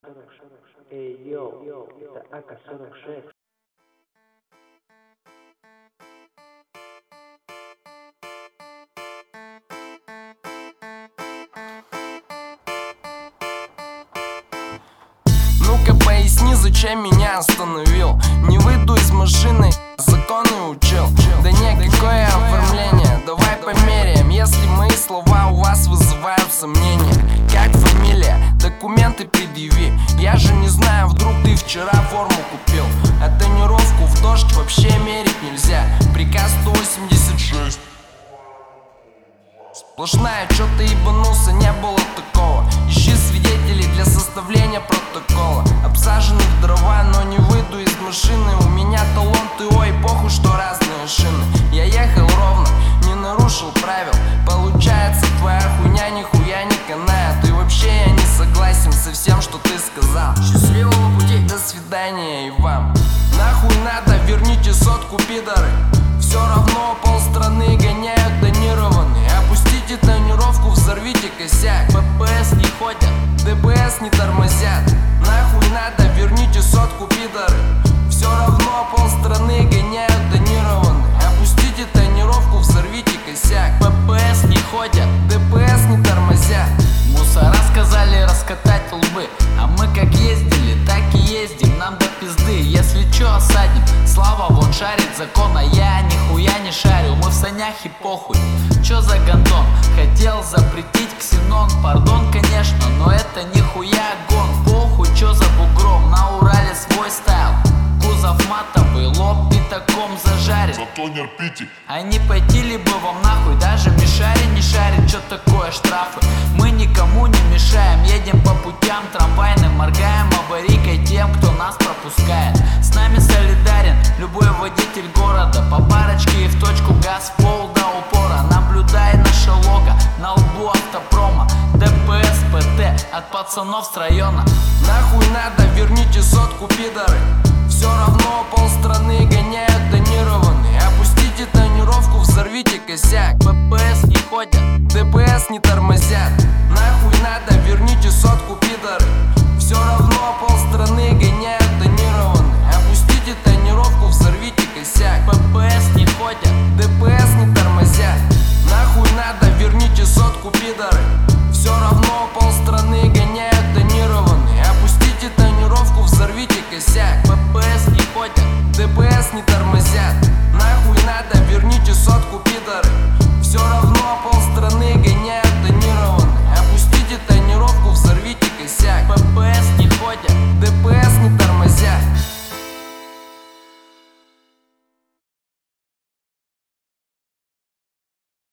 Эй, йоу, это АК-46. Ну-ка поясни, зачем меня остановил? Не выйду из машины, законы учил. Да никакое оформление, давай померяем. Если мои слова у вас вызывают сомнения. Как фамилия? Документы предъяви. Я же не знаю, вдруг ты вчера форму купил. А тонировку в дождь вообще мерить нельзя. Приказ 186. Сплошная, чё ты ебанулся, не было такого. Ищи свидетелей для составления протокола. Обсажены в дрова, но не выйду из машины. У меня талон ТО и похуй, что разные шины. Я ехал ровно, не нарушил правил. Получается, твоя хуйня нихуя не канает. И вообще я не согласен со всем, что ты сказал. Счастливого пути, до свидания и вам. Нахуй надо, верните сотку, пидоры. Все равно полстраны гоняют тонированные. Опустите тонировку, взорвите косяк. ППС не ходят, ДПС не тормозят. Нахуй надо, верните сотку, пидоры. Все равно полстраны гоняют тонированные. Опустите тонировку, взорвите косяк. ППС не ходят, ДПС не тормозят. Мусора сказали раскатать лбы, а мы как ездили, так и ездим, нам до пизды. Если чё, осадим, Слава вон шарит закон, а я нихуя не шарю. Мы в санях и похуй, чё за гандон? Хотел запретить ксенон, пардон, конечно, но это нихуя гон. Похуй, чё за бугром, на Урале свой стайл. Кузов матовый, лоб пятаком зажарен. Зато не рпите. А не пойти ли бы вам нахуй, даже Мишари не шарит, чё такое штрафы. Мы никому не мешаем, едем по путям трамвайным, моргаем аварийкой тем, кто нас пропускает. С нами солидарен любой водитель города, по парочке и в точку, газ в пол до упора. Наблюдай наше лого на лбу автопрома, ДПС, ПТ от пацанов с района. Нахуй надо, верните сотку, пидоры. Все равно полстраны гоняют тонированные. Опустите тонировку, взорвите косяк. ППС не ходят, ДПС не тормозят. Нахуй надо, верните сотку, пидоры. Все равно полстраны гоняют тонированные. Опустите тонировку, взорвите косяк. ППС не ходят, ДПС не тормозят. Нахуй надо, верните сотку, пидоры. Все равно полстраны гоняют тонированные. Опустите тонировку, взорвите косяк. ППС не ходят, ДПС не тормозят. Нахуй надо, верните сотку, пидоры. Все равно полстраны гоняют тонированные. Опустите тонировку, взорвите косяк. ППС не ходят, ДПС